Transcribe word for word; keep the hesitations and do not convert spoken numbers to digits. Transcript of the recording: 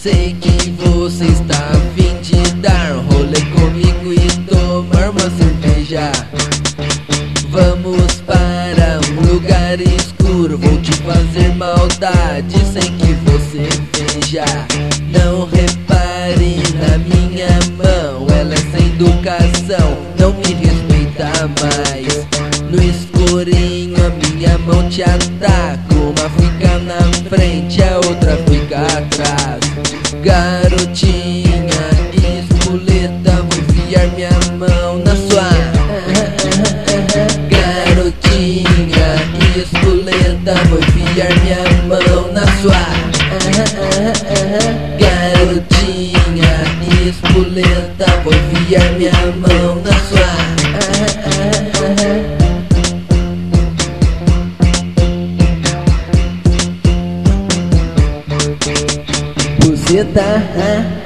Sei que você está a fim de dar um rolê comigo e tomar uma cerveja. Vamos para um lugar escuro, vou te fazer maldade sem que você veja. Não repare na minha mão, ela é sem educação, não me respeita mais. No escurinho a minha mão te ataca, uma fica na frente, a outra fica atrás. Garotinha espoleta, vou enfiar minha mão na sua. Garotinha espoleta, vou enfiar minha mão na sua. Garotinha espoleta, vou enfiar minha mão na sua. Buceta,